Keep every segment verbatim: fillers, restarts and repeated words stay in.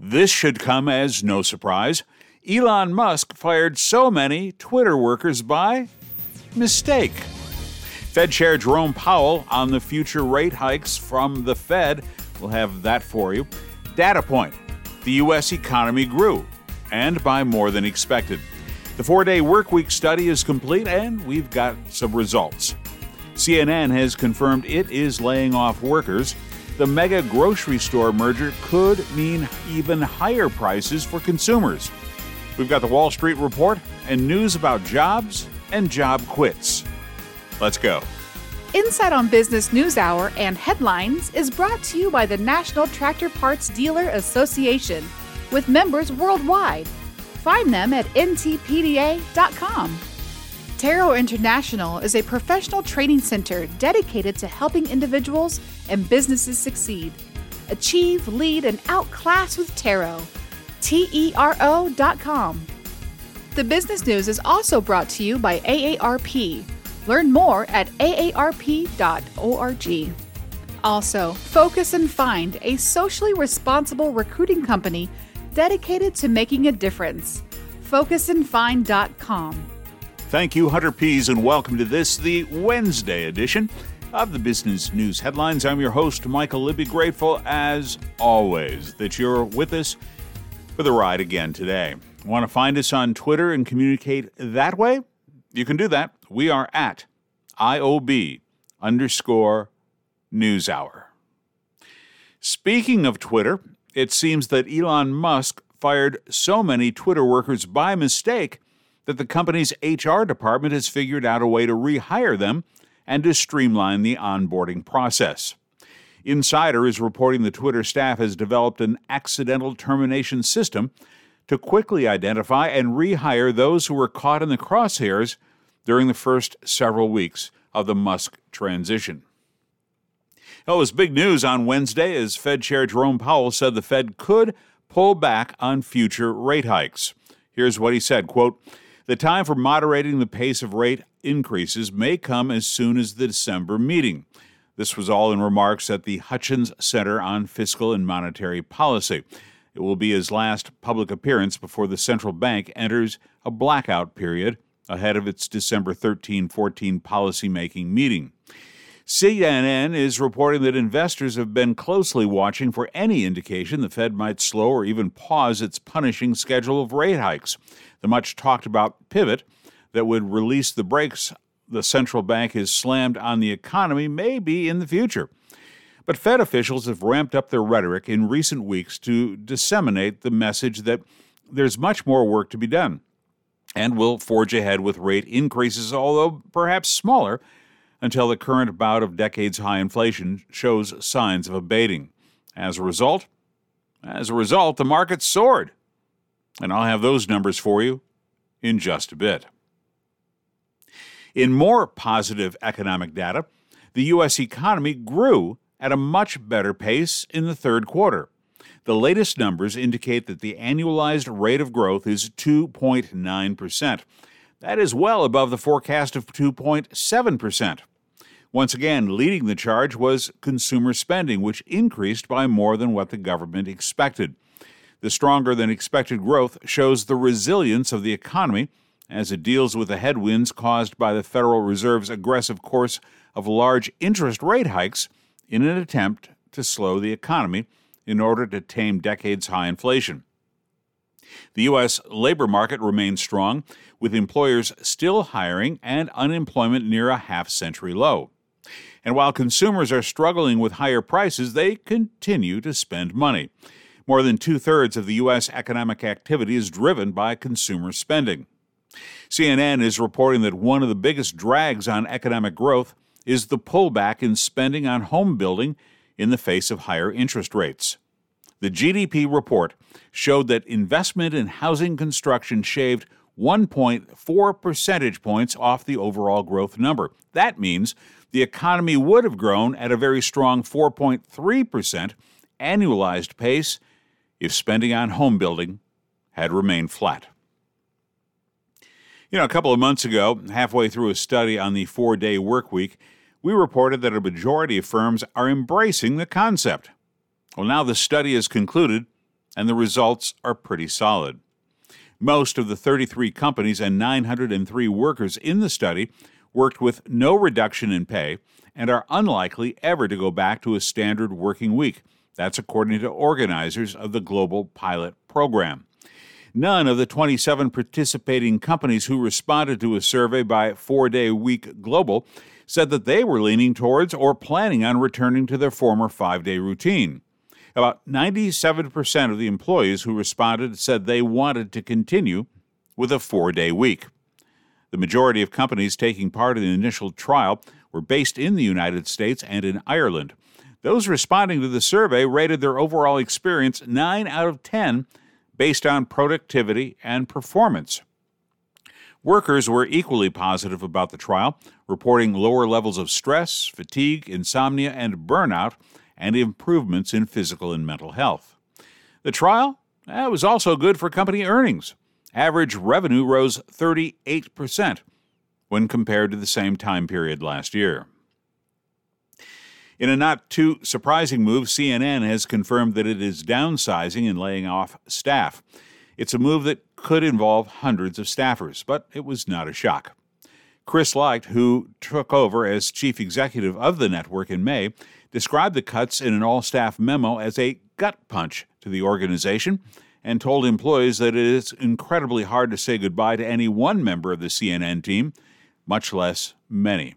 This should come as no surprise. Elon Musk fired so many Twitter workers by mistake. Fed Chair Jerome Powell on the future rate hikes from the Fed. We'll have that for you. Data point. The U S economy grew, and by more than expected. The four-day workweek study is complete, and we've got some results. C N N has confirmed it is laying off workers. The mega grocery store merger could mean even higher prices for consumers. We've got the Wall Street Report and news about jobs and job quits. Let's go. Insight on Business News Hour and Headlines is brought to you by the National Tractor Parts Dealer Association, with members worldwide. Find them at N T P D A dot com. Taro International is a professional training center dedicated to helping individuals and businesses succeed. Achieve, lead, and outclass with Taro. T E R O dot com. The business news is also brought to you by A A R P. Learn more at A A R P dot org. Also, Focus and Find, a socially responsible recruiting company dedicated to making a difference. focus and find dot com. Thank you, Hunter Pease, and welcome to this, the Wednesday edition of the Business News Headlines. I'm your host, Michael Libby, grateful as always that you're with us for the ride again today. Want to find us on Twitter and communicate that way? You can do that. We are at I O B underscore News Hour. Speaking of Twitter, it seems that Elon Musk fired so many Twitter workers by mistake that the company's H R department has figured out a way to rehire them and to streamline the onboarding process. Insider is reporting the Twitter staff has developed an accidental termination system to quickly identify and rehire those who were caught in the crosshairs during the first several weeks of the Musk transition. Well, it was big news on Wednesday as Fed Chair Jerome Powell said the Fed could pull back on future rate hikes. Here's what he said, quote, "The time for moderating the pace of rate increases may come as soon as the December meeting." This was all in remarks at the Hutchins Center on Fiscal and Monetary Policy. It will be his last public appearance before the central bank enters a blackout period ahead of its December thirteenth fourteenth policymaking meeting. C N N is reporting that investors have been closely watching for any indication the Fed might slow or even pause its punishing schedule of rate hikes. The much-talked-about pivot that would release the brakes the central bank has slammed on the economy may be in the future. But Fed officials have ramped up their rhetoric in recent weeks to disseminate the message that there's much more work to be done and will forge ahead with rate increases, although perhaps smaller, until the current bout of decades-high inflation shows signs of abating. As a result, as a result, the market soared. And I'll have those numbers for you in just a bit. In more positive economic data, the U S economy grew at a much better pace in the third quarter. The latest numbers indicate that the annualized rate of growth is two point nine percent. That is well above the forecast of two point seven percent. Once again, leading the charge was consumer spending, which increased by more than what the government expected. The stronger-than-expected growth shows the resilience of the economy as it deals with the headwinds caused by the Federal Reserve's aggressive course of large interest rate hikes in an attempt to slow the economy in order to tame decades-high inflation. The U S labor market remains strong, with employers still hiring and unemployment near a half-century low. And while consumers are struggling with higher prices, they continue to spend money. More than two-thirds of the U S economic activity is driven by consumer spending. C N N is reporting that one of the biggest drags on economic growth is the pullback in spending on home building in the face of higher interest rates. The G D P report showed that investment in housing construction shaved one point four percentage points off the overall growth number. That means the economy would have grown at a very strong four point three percent annualized pace if spending on home building had remained flat. You know, a couple of months ago, halfway through a study on the four-day work week, we reported that a majority of firms are embracing the concept. Well, now the study is concluded, and the results are pretty solid. Most of the thirty-three companies and nine hundred three workers in the study worked with no reduction in pay and are unlikely ever to go back to a standard working week. That's according to organizers of the Global Pilot Program. None of the twenty-seven participating companies who responded to a survey by Four Day Week Global said that they were leaning towards or planning on returning to their former five-day routine. About ninety-seven percent of the employees who responded said they wanted to continue with a four-day week. The majority of companies taking part in the initial trial were based in the United States and in Ireland. Those responding to the survey rated their overall experience nine out of ten based on productivity and performance. Workers were equally positive about the trial, reporting lower levels of stress, fatigue, insomnia, and burnout, and improvements in physical and mental health. The trial eh, was also good for company earnings. Average revenue rose thirty-eight percent when compared to the same time period last year. In a not-too-surprising move, C N N has confirmed that it is downsizing and laying off staff. It's a move that could involve hundreds of staffers, but it was not a shock. Chris Licht, who took over as chief executive of the network in May, described the cuts in an all-staff memo as a gut punch to the organization and told employees that it is incredibly hard to say goodbye to any one member of the C N N team, much less many.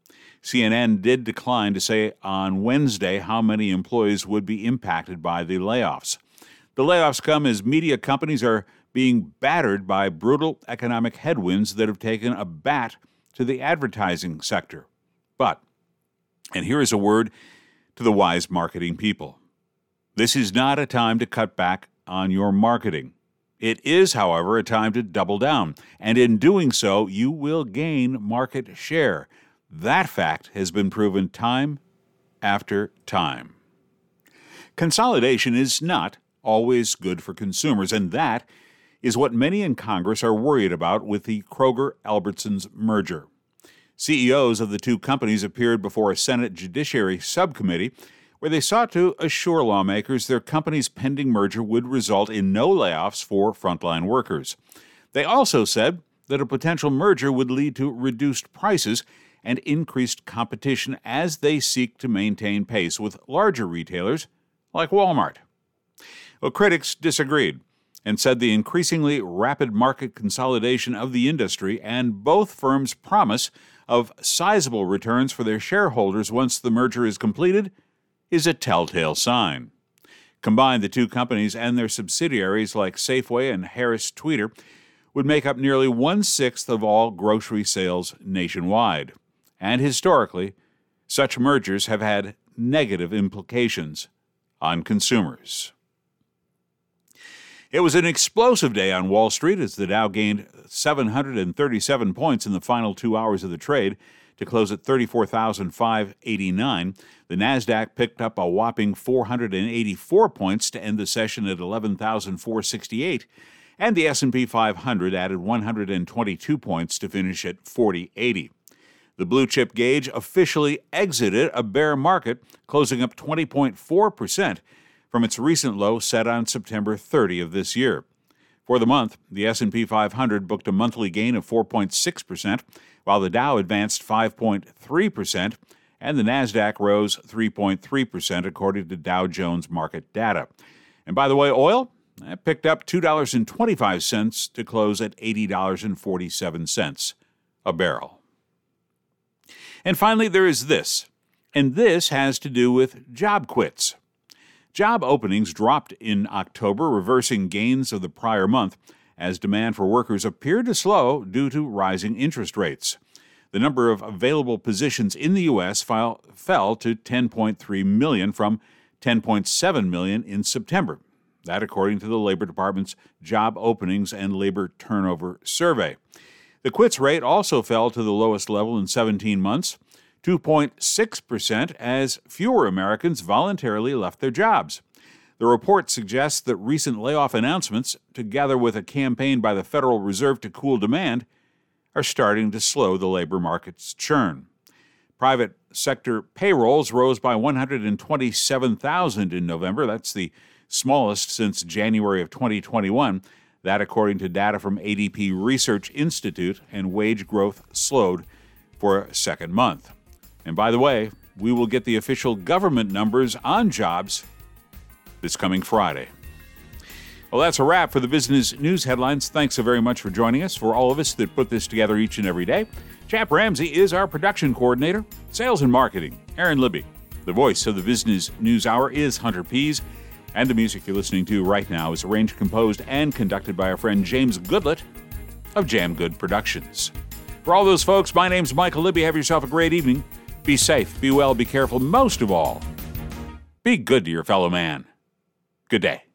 C N N did decline to say on Wednesday how many employees would be impacted by the layoffs. The layoffs come as media companies are being battered by brutal economic headwinds that have taken a bat to the advertising sector. But, and here is a word to the wise marketing people, this is not a time to cut back on your marketing. It is, however, a time to double down, and in doing so, you will gain market share. That fact has been proven time after time. Consolidation is not always good for consumers, and that is what many in Congress are worried about with the Kroger-Albertsons merger. C E Os of the two companies appeared before a Senate Judiciary Subcommittee where they sought to assure lawmakers their company's pending merger would result in no layoffs for frontline workers. They also said that a potential merger would lead to reduced prices and increased competition as they seek to maintain pace with larger retailers like Walmart. Well, critics disagreed and said the increasingly rapid market consolidation of the industry and both firms' promise of sizable returns for their shareholders once the merger is completed is a telltale sign. Combined, the two companies and their subsidiaries like Safeway and Harris Tweeter would make up nearly one-sixth of all grocery sales nationwide. And historically, such mergers have had negative implications on consumers. It was an explosive day on Wall Street as the Dow gained seven hundred thirty-seven points in the final two hours of the trade to close at thirty-four thousand five hundred eighty-nine. The Nasdaq picked up a whopping four hundred eighty-four points to end the session at eleven thousand four hundred sixty-eight, and the S and P five hundred added one hundred twenty-two points to finish at forty eighty. The blue chip gauge officially exited a bear market, closing up twenty point four percent from its recent low set on September thirtieth of this year. For the month, the S and P five hundred booked a monthly gain of four point six percent, while the Dow advanced five point three percent, and the Nasdaq rose three point three percent according to Dow Jones market data. And by the way, oil that picked up two dollars and twenty-five cents to close at eighty dollars and forty-seven cents a barrel. And finally, there is this, and this has to do with job quits. Job openings dropped in October, reversing gains of the prior month, as demand for workers appeared to slow due to rising interest rates. The number of available positions in the U S file, fell to ten point three million from ten point seven million in September. That according to the Labor Department's Job Openings and Labor Turnover Survey. The quits rate also fell to the lowest level in seventeen months, two point six percent, as fewer Americans voluntarily left their jobs. The report suggests that recent layoff announcements, together with a campaign by the Federal Reserve to cool demand, are starting to slow the labor market's churn. Private sector payrolls rose by one hundred twenty-seven thousand in November. That's the smallest since January of twenty twenty-one. That according to data from A D P Research Institute, and wage growth slowed for a second month. And by the way, we will get the official government numbers on jobs this coming Friday. Well, that's a wrap for the business news headlines. Thanks so very much for joining us. For all of us that put this together each and every day, Chap Ramsey is our production coordinator. Sales and marketing, Aaron Libby. The voice of the Business News Hour is Hunter Pease. And the music you're listening to right now is arranged, composed, and conducted by our friend James Goodlett of Jam Good Productions. For all those folks, my name's Michael Libby. Have yourself a great evening. Be safe, be well, be careful. Most of all, be good to your fellow man. Good day.